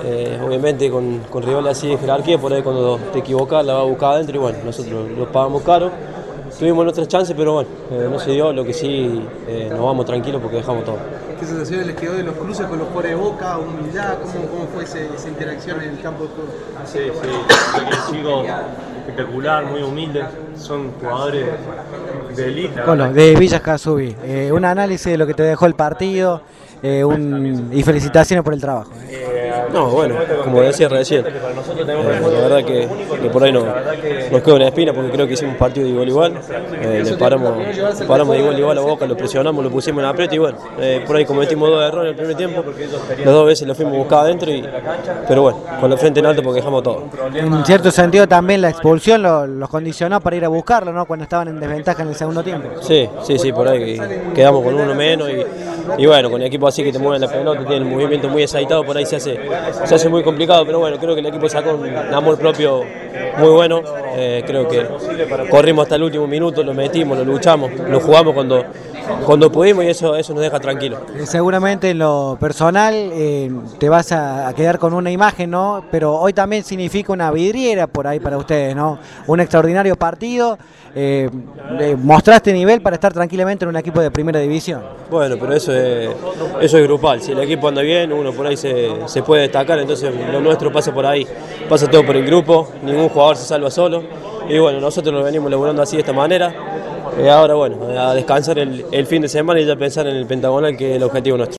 obviamente con rivales así de jerarquía, por ahí cuando te equivocas la va a buscar adentro y bueno, nosotros lo pagamos caro. Tuvimos nuestras chances, pero bueno, no se dio, lo que sí nos vamos tranquilos porque dejamos todo. ¿Qué sensaciones les quedó de los cruces con los jugadores de Boca, humildad? ¿Cómo fue esa interacción en el campo de juego? Sí, el chico espectacular, muy humilde, son jugadores de élite. Bueno, de Villas Casubi, un análisis de lo que te dejó el partido y felicitaciones por el trabajo. No, bueno, como decía recién, la verdad que por ahí nos quedó una espina porque creo que hicimos partido de igual a igual, le paramos de igual a igual a Boca, lo presionamos, lo pusimos en aprieto y bueno, por ahí cometimos 2 errores en el primer tiempo, las 2 veces lo fuimos a buscar adentro, pero bueno, con la frente en alto porque dejamos todo. En cierto sentido también la expulsión los condicionó para ir a buscarlo, ¿no? Cuando estaban en desventaja en el segundo tiempo. Sí, por ahí quedamos con uno menos y bueno, con el equipo así que te mueven la pelota, tiene el movimiento muy excitado, por ahí se hace muy complicado, pero bueno, creo que el equipo sacó un amor propio muy bueno, creo que corrimos hasta el último minuto, lo metimos, lo luchamos, lo jugamos cuando pudimos y eso nos deja tranquilos. Seguramente en lo personal te vas a quedar con una imagen, ¿no? Pero hoy también significa una vidriera por ahí para ustedes, ¿no? Un extraordinario partido, mostraste nivel para estar tranquilamente en un equipo de primera división. Bueno, pero eso es grupal, si el equipo anda bien, uno por ahí se puede destacar, entonces lo nuestro pasa por ahí, pasa todo por el grupo, ningún jugador se salva solo y bueno, nosotros lo venimos laburando así de esta manera. Ahora bueno, a descansar el fin de semana y ya pensar en el pentagonal que es el objetivo nuestro.